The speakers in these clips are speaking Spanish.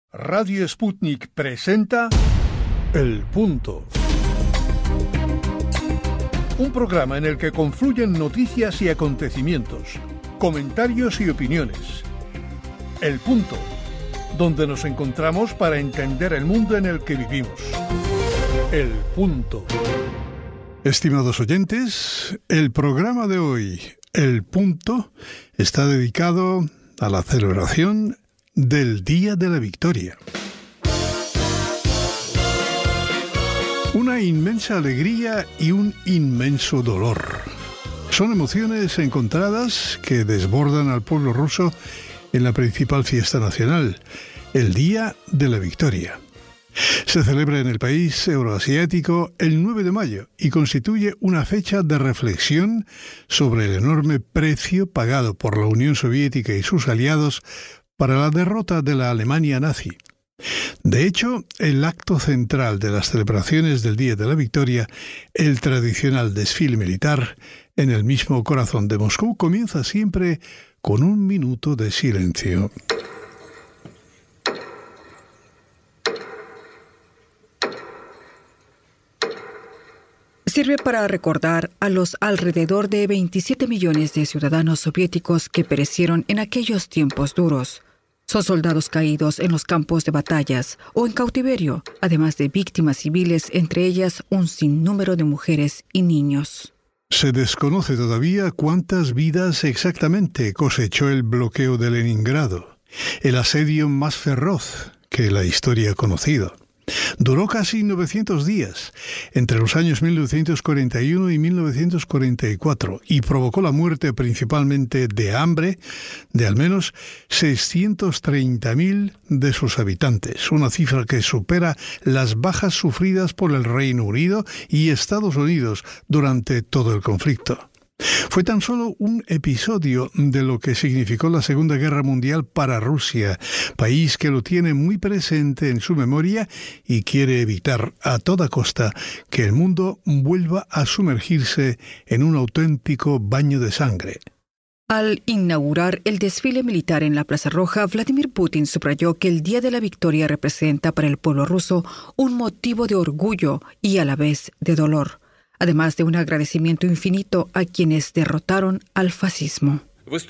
Radio Sputnik presenta El Punto. Un programa en el que confluyen noticias y acontecimientos, comentarios y opiniones. El Punto, donde nos encontramos para entender el mundo en el que vivimos. El Punto. Estimados oyentes, el programa de hoy, El Punto, está dedicado a la celebración del Día de la Victoria. Una inmensa alegría y un inmenso dolor. Son emociones encontradas que desbordan al pueblo ruso en la principal fiesta nacional, el Día de la Victoria. Se celebra en el país euroasiático el 9 de mayo y constituye una fecha de reflexión sobre el enorme precio pagado por la Unión Soviética y sus aliados para la derrota de la Alemania nazi. De hecho, el acto central de las celebraciones del Día de la Victoria, el tradicional desfile militar, en el mismo corazón de Moscú, comienza siempre con un minuto de silencio. Sirve para recordar a los alrededor de 27 millones de ciudadanos soviéticos que perecieron en aquellos tiempos duros. Son soldados caídos en los campos de batallas o en cautiverio, además de víctimas civiles, entre ellas un sinnúmero de mujeres y niños. Se desconoce todavía cuántas vidas exactamente cosechó el bloqueo de Leningrado, el asedio más feroz que la historia ha conocido. Duró casi 900 días, entre los años 1941 y 1944, y provocó la muerte principalmente de hambre de al menos 630.000 de sus habitantes, una cifra que supera las bajas sufridas por el Reino Unido y Estados Unidos durante todo el conflicto. Fue tan solo un episodio de lo que significó la Segunda Guerra Mundial para Rusia, país que lo tiene muy presente en su memoria y quiere evitar a toda costa que el mundo vuelva a sumergirse en un auténtico baño de sangre. Al inaugurar el desfile militar en la Plaza Roja, Vladimir Putin subrayó que el Día de la Victoria representa para el pueblo ruso un motivo de orgullo y a la vez de dolor, además de un agradecimiento infinito a quienes derrotaron al fascismo.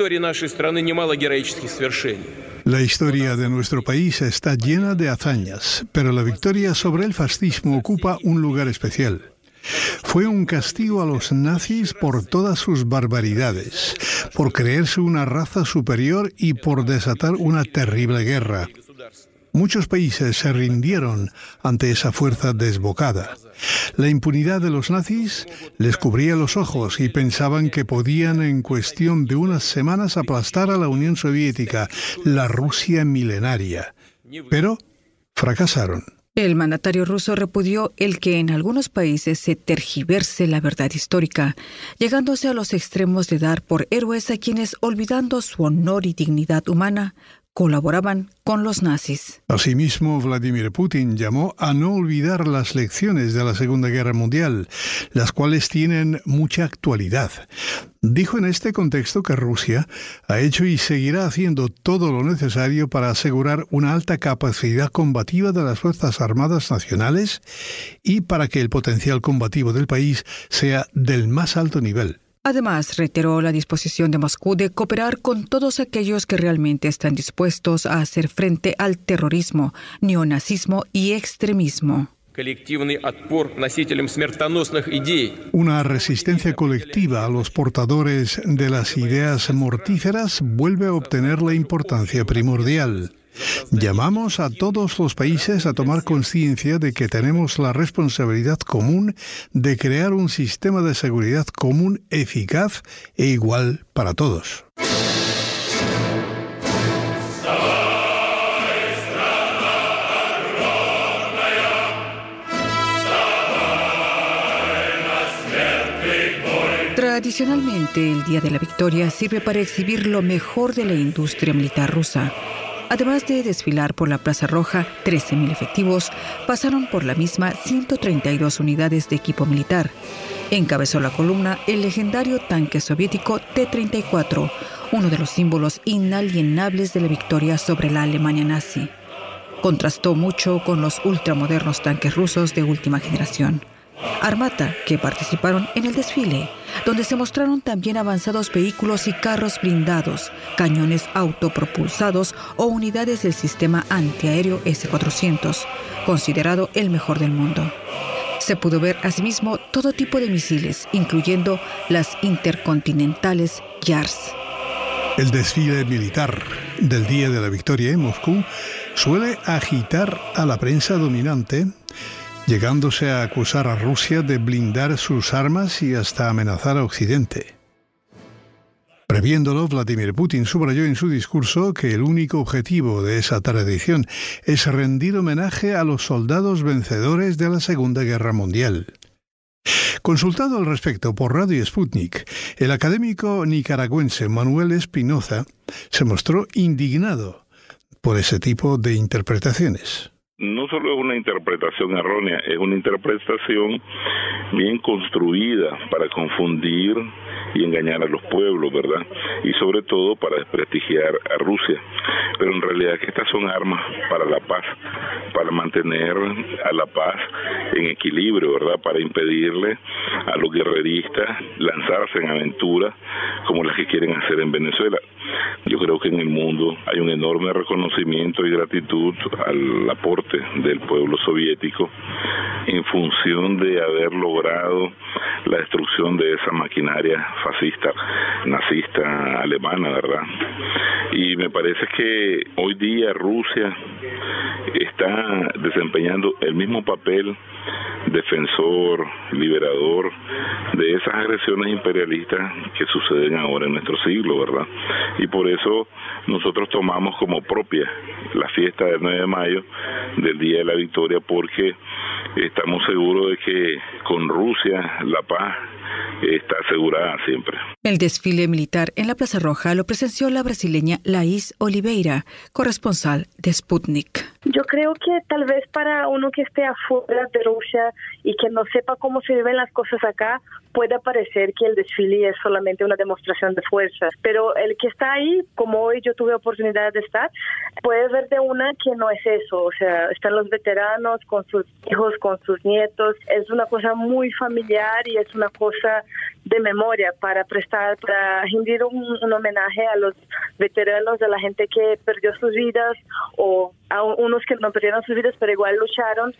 La historia de nuestro país está llena de hazañas, pero la victoria sobre el fascismo ocupa un lugar especial. Fue un castigo a los nazis por todas sus barbaridades, por creerse una raza superior y por desatar una terrible guerra. Muchos países se rindieron ante esa fuerza desbocada. La impunidad de los nazis les cubría los ojos y pensaban que podían en cuestión de unas semanas aplastar a la Unión Soviética, la Rusia milenaria. Pero fracasaron. El mandatario ruso repudió el que en algunos países se tergiverse la verdad histórica, llegándose a los extremos de dar por héroes a quienes, olvidando su honor y dignidad humana, colaboraban con los nazis. Asimismo, Vladimir Putin llamó a no olvidar las lecciones de la Segunda Guerra Mundial, las cuales tienen mucha actualidad. Dijo en este contexto que Rusia ha hecho y seguirá haciendo todo lo necesario para asegurar una alta capacidad combativa de las Fuerzas Armadas Nacionales y para que el potencial combativo del país sea del más alto nivel. Además, reiteró la disposición de Moscú de cooperar con todos aquellos que realmente están dispuestos a hacer frente al terrorismo, neonazismo y extremismo. Una resistencia colectiva a los portadores de las ideas mortíferas vuelve a obtener la importancia primordial. Llamamos a todos los países a tomar conciencia de que tenemos la responsabilidad común de crear un sistema de seguridad común eficaz e igual para todos. Tradicionalmente, el Día de la Victoria sirve para exhibir lo mejor de la industria militar rusa. Además de desfilar por la Plaza Roja, 13.000 efectivos pasaron por la misma 132 unidades de equipo militar. Encabezó la columna el legendario tanque soviético T-34, uno de los símbolos inalienables de la victoria sobre la Alemania nazi. Contrastó mucho con los ultramodernos tanques rusos de última generación. Armata, que participaron en el desfile, donde se mostraron también avanzados vehículos y carros blindados, cañones autopropulsados o unidades del sistema antiaéreo S-400, considerado el mejor del mundo. Se pudo ver asimismo todo tipo de misiles, incluyendo las intercontinentales Yars. El desfile militar del Día de la Victoria en Moscú suele agitar a la prensa dominante, llegándose a acusar a Rusia de blindar sus armas y hasta amenazar a Occidente. Previéndolo, Vladimir Putin subrayó en su discurso que el único objetivo de esa tradición es rendir homenaje a los soldados vencedores de la Segunda Guerra Mundial. Consultado al respecto por Radio Sputnik, el académico nicaragüense Manuel Espinoza se mostró indignado por ese tipo de interpretaciones. No solo es una interpretación errónea, es una interpretación bien construida para confundir y engañar a los pueblos, ¿verdad? Y sobre todo para desprestigiar a Rusia. Pero en realidad que estas son armas para la paz, para mantener a la paz en equilibrio, ¿verdad? Para impedirle a los guerreristas lanzarse en aventuras como las que quieren hacer en Venezuela. Yo creo que en el mundo hay un enorme reconocimiento y gratitud al aporte del pueblo soviético en función de haber logrado la destrucción de esa maquinaria fascista, nazista alemana, ¿verdad? Y me parece que hoy día Rusia está desempeñando el mismo papel defensor, liberador de esas agresiones imperialistas que suceden ahora en nuestro siglo, ¿verdad? Y por eso nosotros tomamos como propia la fiesta del 9 de mayo del Día de la Victoria, porque estamos seguros de que con Rusia la paz está asegurada siempre. El desfile militar en la Plaza Roja lo presenció la brasileña Laís Oliveira, corresponsal de Sputnik. Yo creo que tal vez para uno que esté afuera de Rusia y que no sepa cómo se viven las cosas acá, puede parecer que el desfile es solamente una demostración de fuerza. Pero el que está ahí, como hoy yo tuve oportunidad de estar, puede ver de una que no es eso. O sea, están los veteranos con sus hijos, con sus nietos. Es una cosa muy familiar y es una cosa de memoria para rendir un homenaje a los veteranos, de la gente que perdió sus vidas o a unos que no perdieron sus vidas pero igual lucharon,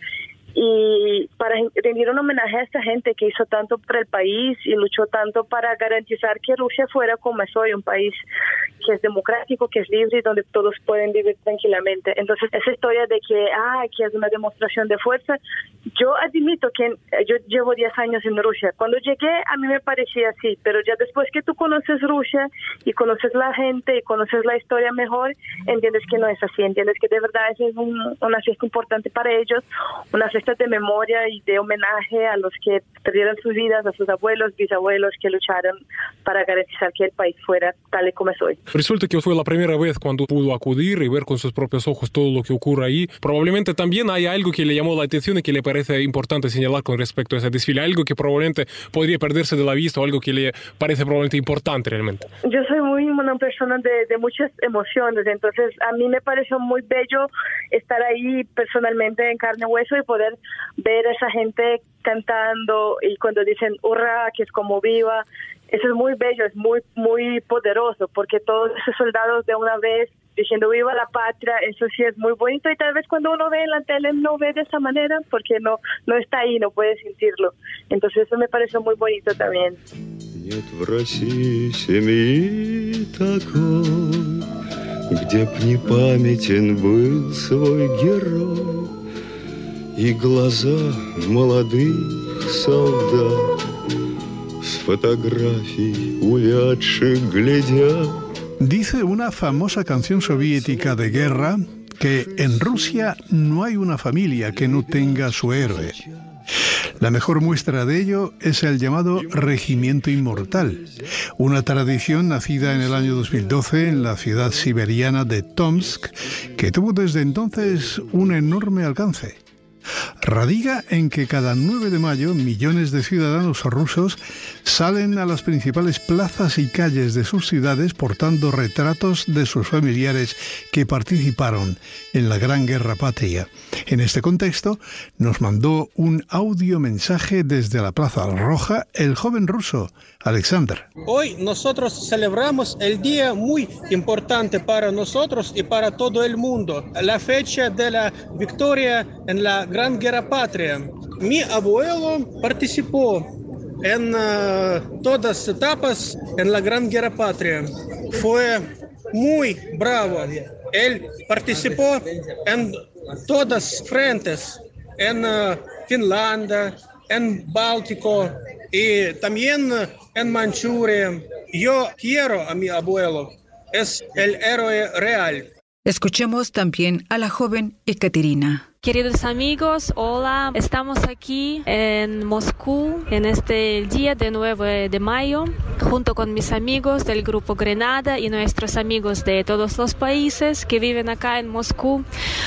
y para rendir un homenaje a esta gente que hizo tanto por el país y luchó tanto para garantizar que Rusia fuera como es hoy, un país que es democrático, que es libre y donde todos pueden vivir tranquilamente. Entonces, esa historia de que es una demostración de fuerza, yo admito que yo llevo 10 años en Rusia. Cuando llegué, a mí me parecía así, pero ya después que tú conoces Rusia y conoces la gente y conoces la historia mejor, entiendes que no es así, entiendes que de verdad es una fiesta importante para ellos, una fiesta de memoria y de homenaje a los que perdieron sus vidas, a sus abuelos, bisabuelos que lucharon para garantizar que el país fuera tal y como es hoy. Resulta que fue la primera vez cuando pudo acudir y ver con sus propios ojos todo lo que ocurre ahí. Probablemente también hay algo que le llamó la atención y que le parece importante señalar con respecto a ese desfile, algo que probablemente podría perderse de la vista o algo que le parece probablemente importante realmente. Yo soy una persona de muchas emociones, entonces a mí me pareció muy bello estar ahí personalmente en carne y hueso y poder ver a esa gente cantando y cuando dicen hurra, que es como viva. Eso es muy bello, es muy muy poderoso, porque todos esos soldados de una vez diciendo viva la patria, eso sí es muy bonito, y tal vez cuando uno ve en la tele no ve de esa manera porque no está ahí, no puede sentirlo. Entonces eso me pareció muy bonito también. Нет в России семьи такой, где б не памятен был свой герой, и глаза молодых солдат с фотографий увядших глядят. Dice una famosa canción soviética de guerra que en Rusia no hay una familia que no tenga su héroe. La mejor muestra de ello es el llamado Regimiento Inmortal, una tradición nacida en el año 2012 en la ciudad siberiana de Tomsk, que tuvo desde entonces un enorme alcance. radica en que cada 9 de mayo millones de ciudadanos rusos salen a las principales plazas y calles de sus ciudades portando retratos de sus familiares que participaron en la Gran Guerra Patria. En este contexto, nos mandó un audiomensaje desde la Plaza Roja el joven ruso Alexander. Hoy nosotros celebramos el día muy importante para nosotros y para todo el mundo, la fecha de la victoria en la Gran Guerra Patria. Mi abuelo participó en todas las etapas en la Gran Guerra Patria. Fue muy bravo. Él participó en todas frentes, en Finlandia, en Báltico y también en Manchuria. Yo quiero a mi abuelo. Es el héroe real. Escuchemos también a la joven Ekaterina. Queridos amigos, hola, estamos aquí en Moscú en este día de 9 de mayo, junto con mis amigos del Grupo Grenada y nuestros amigos de todos los países que viven acá en Moscú.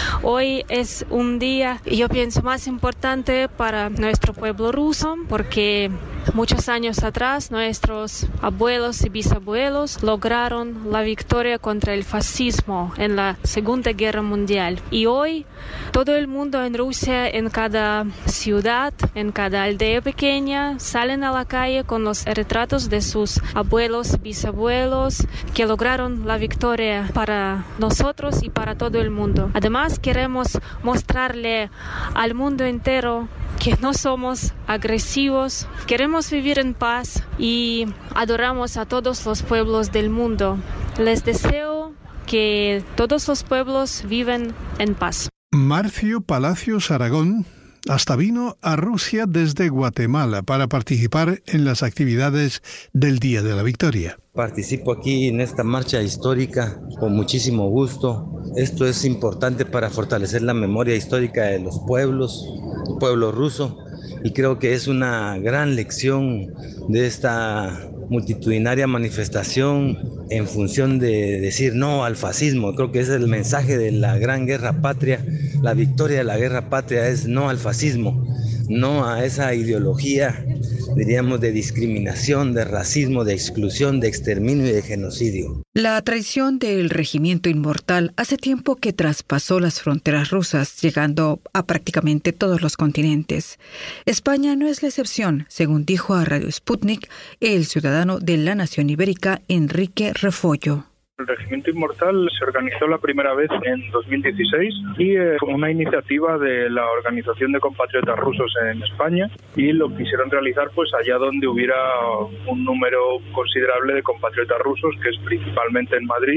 Hoy es un día, yo pienso, más importante para nuestro pueblo ruso, porque muchos años atrás nuestros abuelos y bisabuelos lograron la victoria contra el fascismo en la Segunda Guerra Mundial. Y hoy todo el mundo en Rusia, en cada ciudad, en cada aldea pequeña, salen a la calle con los retratos de sus abuelos, bisabuelos, que lograron la victoria para nosotros y para todo el mundo. Además, queremos mostrarle al mundo entero que no somos agresivos, queremos vivir en paz y adoramos a todos los pueblos del mundo. Les deseo que todos los pueblos vivan en paz. Marcio Palacios Aragón hasta vino a Rusia desde Guatemala para participar en las actividades del Día de la Victoria. Participo aquí en esta marcha histórica con muchísimo gusto. Esto es importante para fortalecer la memoria histórica de los pueblos, el pueblo ruso, y creo que es una gran lección de esta multitudinaria manifestación en función de decir no al fascismo. Creo que ese es el mensaje de la Gran Guerra Patria. La victoria de la Guerra Patria es no al fascismo, no a esa ideología, diríamos, de discriminación, de racismo, de exclusión, de exterminio y de genocidio. La traición del Regimiento Inmortal hace tiempo que traspasó las fronteras rusas, llegando a prácticamente todos los continentes. España no es la excepción, según dijo a Radio Sputnik el ciudadano de la nación ibérica Enrique Refollo. El Regimiento Inmortal se organizó la primera vez en 2016 y como una iniciativa de la Organización de Compatriotas Rusos en España, y lo quisieron realizar pues allá donde hubiera un número considerable de compatriotas rusos, que es principalmente en Madrid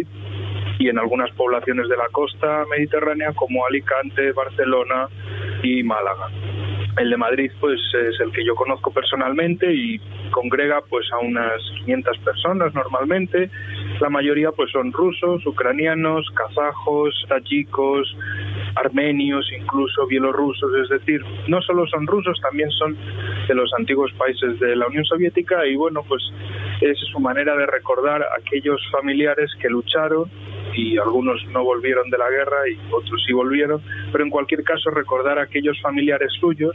y en algunas poblaciones de la costa mediterránea como Alicante, Barcelona y Málaga. El de Madrid pues es el que yo conozco personalmente y congrega pues a unas 500 personas normalmente. La mayoría pues son rusos, ucranianos, kazajos, tayikos, armenios, incluso bielorrusos, es decir, no solo son rusos, también son de los antiguos países de la Unión Soviética, y bueno, pues es su manera de recordar a aquellos familiares que lucharon, y algunos no volvieron de la guerra y otros sí volvieron, pero en cualquier caso recordar a aquellos familiares suyos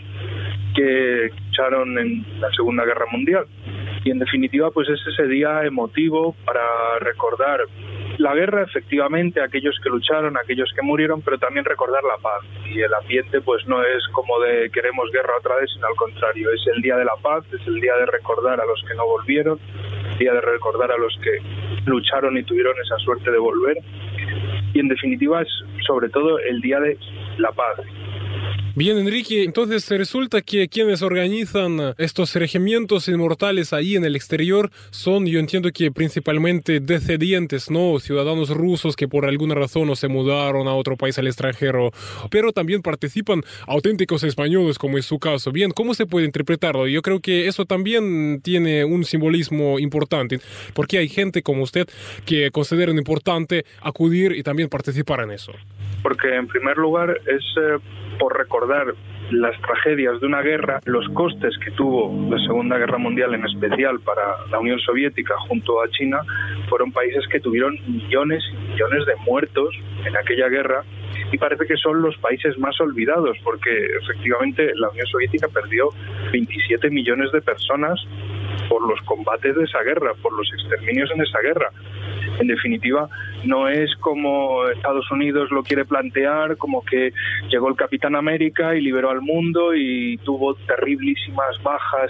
que lucharon en la Segunda Guerra Mundial. Y en definitiva pues es ese día emotivo para recordar la guerra, efectivamente, aquellos que lucharon, aquellos que murieron, pero también recordar la paz. Y el ambiente pues no es como de queremos guerra otra vez, sino al contrario, es el día de la paz, es el día de recordar a los que no volvieron, el día de recordar a los que lucharon y tuvieron esa suerte de volver. Y en definitiva es sobre todo el día de la paz. Bien, Enrique, entonces resulta que quienes organizan estos regimientos inmortales ahí en el exterior son, yo entiendo que principalmente descendientes, ¿no? Ciudadanos rusos que por alguna razón no se mudaron a otro país al extranjero, pero también participan auténticos españoles, como es su caso. Bien, ¿cómo se puede interpretarlo? Yo creo que eso también tiene un simbolismo importante, porque hay gente como usted que consideran importante acudir y también participar en eso. Porque en primer lugar es por recordar las tragedias de una guerra, los costes que tuvo la Segunda Guerra Mundial, en especial para la Unión Soviética junto a China. Fueron países que tuvieron millones y millones de muertos en aquella guerra, y parece que son los países más olvidados, porque efectivamente la Unión Soviética perdió 27 millones de personas por los combates de esa guerra, por los exterminios en esa guerra. En definitiva, no es como Estados Unidos lo quiere plantear, como que llegó el Capitán América y liberó al mundo y tuvo terriblísimas bajas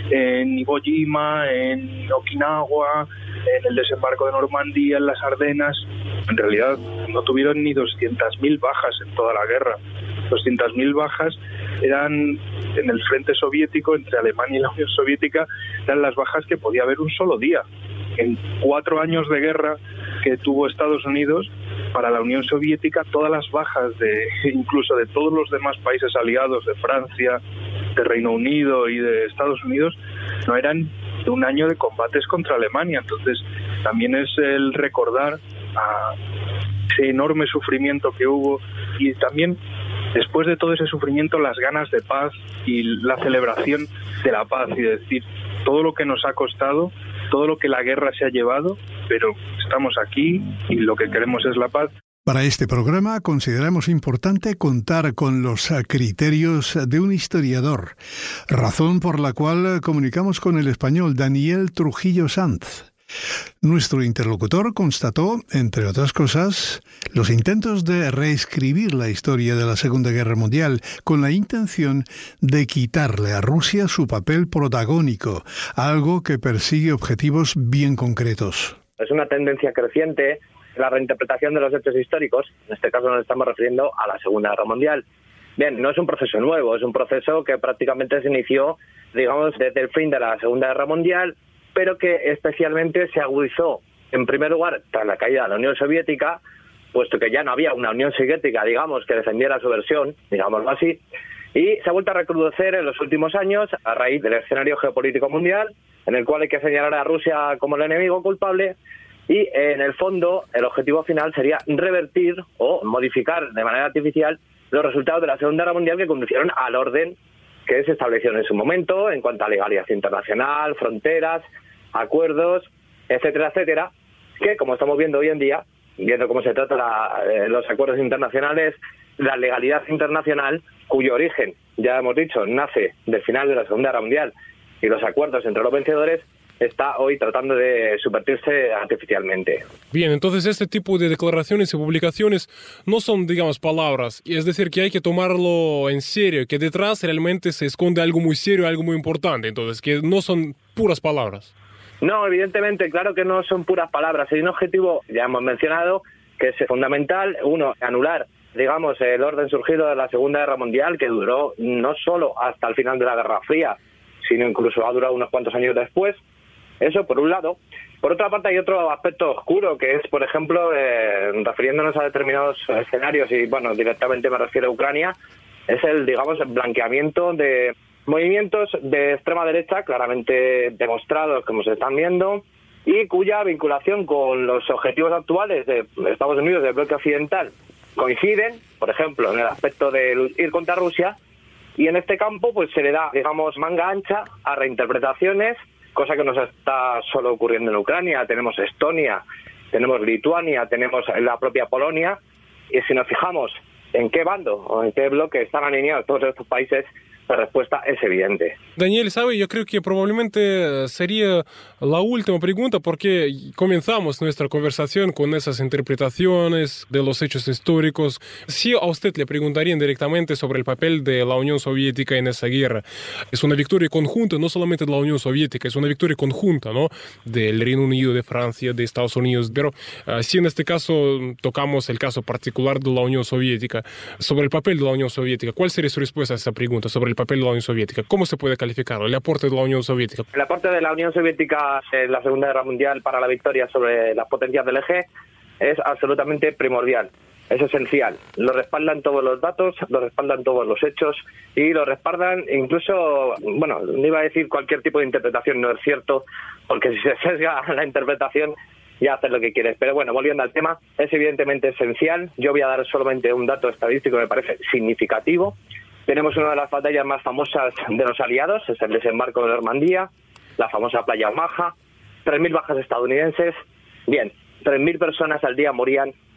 en Iwo Jima, en Okinawa, en el desembarco de Normandía, en las Ardenas. En realidad no tuvieron ni 200.000 bajas en toda la guerra. 200.000 bajas eran en el frente soviético, entre Alemania y la Unión Soviética, eran las bajas que podía haber un solo día. En 4 años de guerra que tuvo Estados Unidos, para la Unión Soviética, todas las bajas incluso de todos los demás países aliados, de Francia, de Reino Unido y de Estados Unidos, no eran de un año de combates contra Alemania. Entonces también es el recordar a ese enorme sufrimiento que hubo, y también después de todo ese sufrimiento las ganas de paz y la celebración de la paz, y decir todo lo que nos ha costado, todo lo que la guerra se ha llevado, pero estamos aquí y lo que queremos es la paz. Para este programa consideramos importante contar con los criterios de un historiador, razón por la cual comunicamos con el español Daniel Trujillo Sanz. Nuestro interlocutor constató, entre otras cosas, los intentos de reescribir la historia de la Segunda Guerra Mundial con la intención de quitarle a Rusia su papel protagónico, algo que persigue objetivos bien concretos. Es una tendencia creciente la reinterpretación de los hechos históricos. En este caso nos estamos refiriendo a la Segunda Guerra Mundial. Bien, no es un proceso nuevo, es un proceso que prácticamente se inició, digamos, desde el fin de la Segunda Guerra Mundial, pero que especialmente se agudizó, en primer lugar, tras la caída de la Unión Soviética, puesto que ya no había una Unión Soviética, digamos, que defendiera su versión, digámoslo así, y se ha vuelto a recrudecer en los últimos años a raíz del escenario geopolítico mundial, en el cual hay que señalar a Rusia como el enemigo culpable, y en el fondo el objetivo final sería revertir o modificar de manera artificial los resultados de la Segunda Guerra Mundial, que conducieron al orden que se estableció en su momento en cuanto a legalidad internacional, fronteras, acuerdos, etcétera, etcétera, que como estamos viendo hoy en día, viendo cómo se trata los acuerdos internacionales, la legalidad internacional, cuyo origen, ya hemos dicho, nace del final de la Segunda Guerra Mundial, y los acuerdos entre los vencedores, está hoy tratando de subvertirse artificialmente. Bien, entonces este tipo de declaraciones y publicaciones no son, digamos, palabras, es decir, que hay que tomarlo en serio, que detrás realmente se esconde algo muy serio, algo muy importante, entonces, que no son puras palabras. No, evidentemente, claro que no son puras palabras. Hay un objetivo, ya hemos mencionado, que es fundamental. Uno, anular, digamos, el orden surgido de la Segunda Guerra Mundial, que duró no solo hasta el final de la Guerra Fría, sino incluso ha durado unos cuantos años después. Eso por un lado. Por otra parte hay otro aspecto oscuro, que es, por ejemplo, refiriéndonos a determinados escenarios, y bueno, directamente me refiero a Ucrania, es el, digamos, el blanqueamiento de movimientos de extrema derecha, claramente demostrados como se están viendo, y cuya vinculación con los objetivos actuales de Estados Unidos, del bloque occidental, coinciden, por ejemplo, en el aspecto de ir contra Rusia, y en este campo pues se le da, digamos, manga ancha a reinterpretaciones, cosa que no se está solo ocurriendo en Ucrania. Tenemos Estonia, tenemos Lituania, tenemos la propia Polonia, y si nos fijamos en qué bando o en qué bloque están alineados todos estos países, la respuesta es evidente. Daniel, ¿sabe? Yo creo que probablemente sería la última pregunta, porque comenzamos nuestra conversación con esas interpretaciones de los hechos históricos. Si a usted le preguntarían directamente sobre el papel de la Unión Soviética en esa guerra, es una victoria conjunta, no solamente de la Unión Soviética, es una victoria conjunta, ¿no? Del Reino Unido, de Francia, de Estados Unidos, pero si en este caso tocamos el caso particular de la Unión Soviética, sobre el papel de la Unión Soviética, ¿cuál sería su respuesta a esa pregunta sobre el papel de la Unión Soviética? ¿Cómo se puede calificar el aporte de la Unión Soviética? El aporte de la Unión Soviética en la Segunda Guerra Mundial para la victoria sobre las potencias del eje es absolutamente primordial, es esencial. Lo respaldan todos los datos, lo respaldan todos los hechos, y lo respaldan incluso, bueno, no iba a decir cualquier tipo de interpretación, no es cierto, porque si se sesga la interpretación ya haces lo que quieres. Pero bueno, volviendo al tema, es evidentemente esencial. Yo voy a dar solamente un dato estadístico que me parece significativo. Tenemos una de las batallas más famosas de los aliados, es el desembarco de Normandía, la famosa playa Omaha, 3.000 bajas estadounidenses. Bien, 3.000 personas al día morían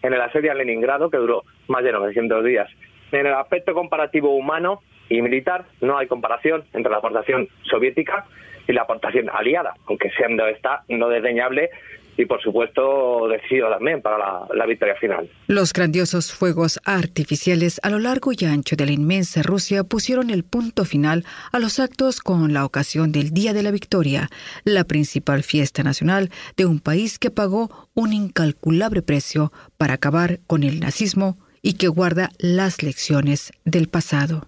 en el asedio a Leningrado, que duró más de 900 días. En el aspecto comparativo humano y militar, no hay comparación entre la aportación soviética y la aportación aliada, aunque siendo esta no desdeñable y, por supuesto, decisiva también para la victoria final. Los grandiosos fuegos artificiales a lo largo y ancho de la inmensa Rusia pusieron el punto final a los actos con la ocasión del Día de la Victoria, la principal fiesta nacional de un país que pagó un incalculable precio para acabar con el nazismo y que guarda las lecciones del pasado.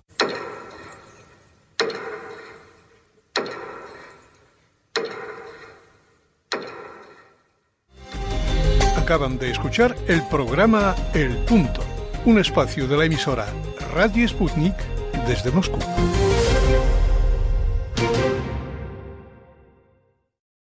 Acaban de escuchar el programa El Punto, un espacio de la emisora Radio Sputnik desde Moscú.